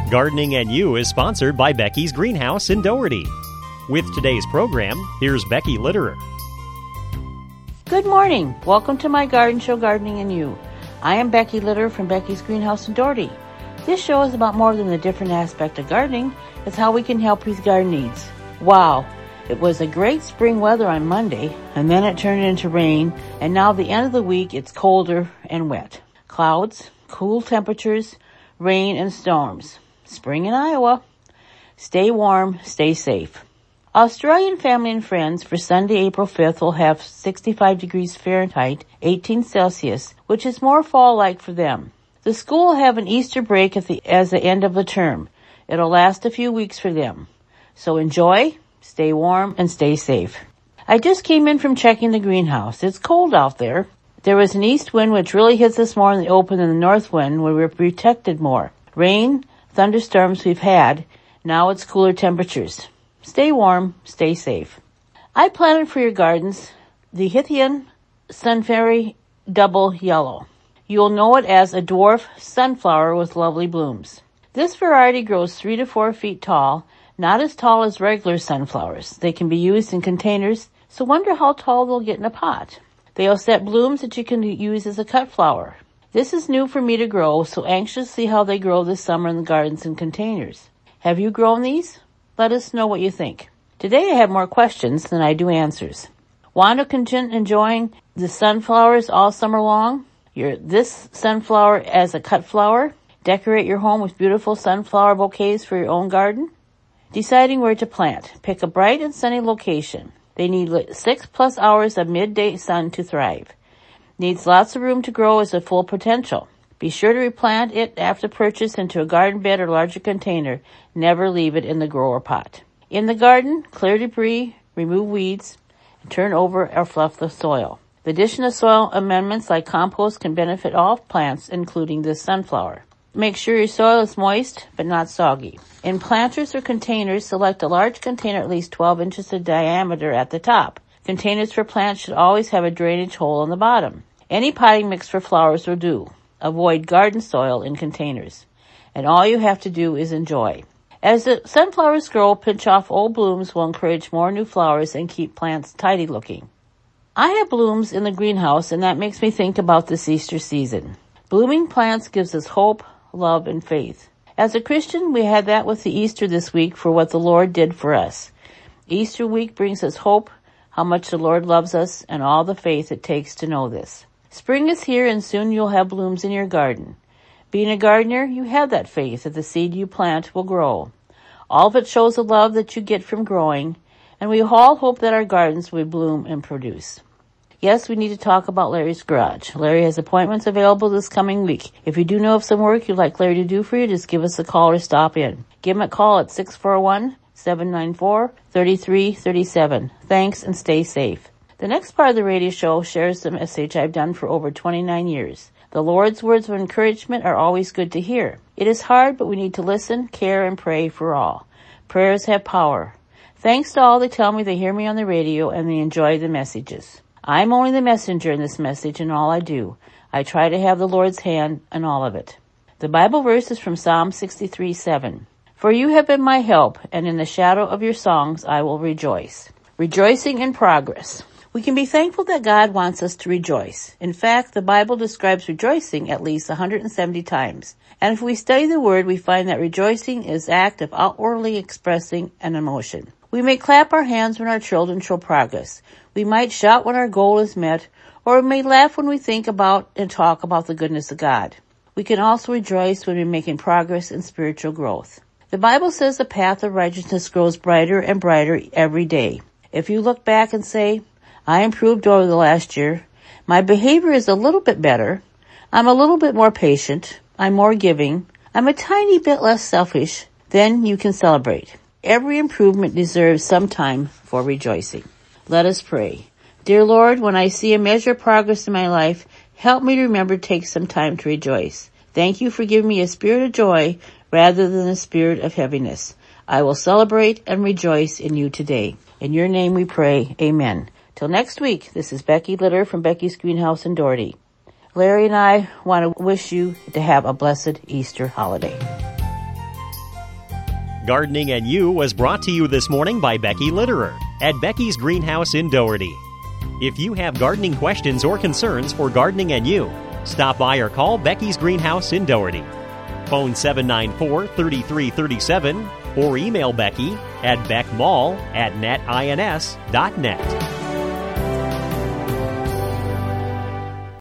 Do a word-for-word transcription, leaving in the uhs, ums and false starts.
Gardening and You is sponsored by Becky's Greenhouse in Doherty. With today's program, here's Becky Litterer. Good morning. Welcome to my garden show, Gardening and You. I am Becky Litterer from Becky's Greenhouse in Doherty. This show is about more than a different aspect of gardening. It's how we can help with garden needs. Wow, it was a great spring weather on Monday, and then it turned into rain, and now the end of the week it's colder and wet. Clouds, cool temperatures, rain and storms. Spring in Iowa. Stay warm, stay safe. Australian family and friends for Sunday, April fifth will have sixty-five degrees Fahrenheit, eighteen Celsius, which is more fall-like for them. The school will have an Easter break at the, as the end of the term. It'll last a few weeks for them. So enjoy, stay warm, and stay safe. I just came in from checking the greenhouse. It's cold out there. There was an east wind which really hits us more in the open than the north wind where we're protected more. Rain, thunderstorms we've had. Now it's cooler temperatures. Stay warm, stay safe. I planted for your gardens the Hithian Sunfairy Double Yellow. You'll know it as a dwarf sunflower with lovely blooms. This variety grows three to four feet tall, not as tall as regular sunflowers. They can be used in containers, so wonder how tall they'll get in a pot. They'll set blooms that you can use as a cut flower. This is new for me to grow, so anxious to see how they grow this summer in the gardens and containers. Have you grown these? Let us know what you think. Today I have more questions than I do answers. Want to continue enjoying the sunflowers all summer long? Your this sunflower as a cut flower? Decorate your home with beautiful sunflower bouquets for your own garden? Deciding where to plant. Pick a bright and sunny location. They need six plus hours of midday sun to thrive. Needs lots of room to grow as a full potential. Be sure to replant it after purchase into a garden bed or larger container. Never leave it in the grower pot. In the garden, clear debris, remove weeds, and turn over or fluff the soil. The addition of soil amendments like compost can benefit all plants, including this sunflower. Make sure your soil is moist but not soggy. In planters or containers, select a large container at least twelve inches in diameter at the top. Containers for plants should always have a drainage hole on the bottom. Any potting mix for flowers will do. Avoid garden soil in containers. And all you have to do is enjoy. As the sunflowers grow, pinch off old blooms will encourage more new flowers and keep plants tidy looking. I have blooms in the greenhouse, and that makes me think about this Easter season. Blooming plants gives us hope, love, and faith. As a Christian, we had that with the Easter this week for what the Lord did for us. Easter week brings us hope, how much the Lord loves us, and all the faith it takes to know this. Spring is here, and soon you'll have blooms in your garden. Being a gardener, you have that faith that the seed you plant will grow. All of it shows the love that you get from growing, and we all hope that our gardens will bloom and produce. Yes, we need to talk about Larry's Garage. Larry has appointments available this coming week. If you do know of some work you'd like Larry to do for you, just give us a call or stop in. Give him a call at six four one, seven nine four, three three three seven. Thanks and stay safe. The next part of the radio show shares the message I've done for over twenty-nine years. The Lord's words of encouragement are always good to hear. It is hard, but we need to listen, care, and pray for all. Prayers have power. Thanks to all that tell me they hear me on the radio and they enjoy the messages. I'm only the messenger in this message in all I do. I try to have the Lord's hand in all of it. The Bible verse is from Psalm sixty-three seven. For you have been my help, and in the shadow of your songs I will rejoice. Rejoicing in progress. We can be thankful that God wants us to rejoice. In fact, the Bible describes rejoicing at least one hundred seventy times. And if we study the Word, we find that rejoicing is the act of outwardly expressing an emotion. We may clap our hands when our children show progress. We might shout when our goal is met, or we may laugh when we think about and talk about the goodness of God. We can also rejoice when we're making progress in spiritual growth. The Bible says the path of righteousness grows brighter and brighter every day. If you look back and say, I improved over the last year, my behavior is a little bit better, I'm a little bit more patient, I'm more giving, I'm a tiny bit less selfish, then you can celebrate. Every improvement deserves some time for rejoicing. Let us pray. Dear Lord, when I see a measure of progress in my life, help me to remember to take some time to rejoice. Thank you for giving me a spirit of joy rather than a spirit of heaviness. I will celebrate and rejoice in you today. In your name we pray. Amen. Till next week, this is Becky Litterer from Becky's Greenhouse in Doherty. Larry and I want to wish you to have a blessed Easter holiday. Gardening and You was brought to you this morning by Becky Litterer at Becky's Greenhouse in Doherty. If you have gardening questions or concerns for Gardening and You, stop by or call Becky's Greenhouse in Doherty. Phone seven nine four, three three three seven or email Becky at beckmall at netins dot net.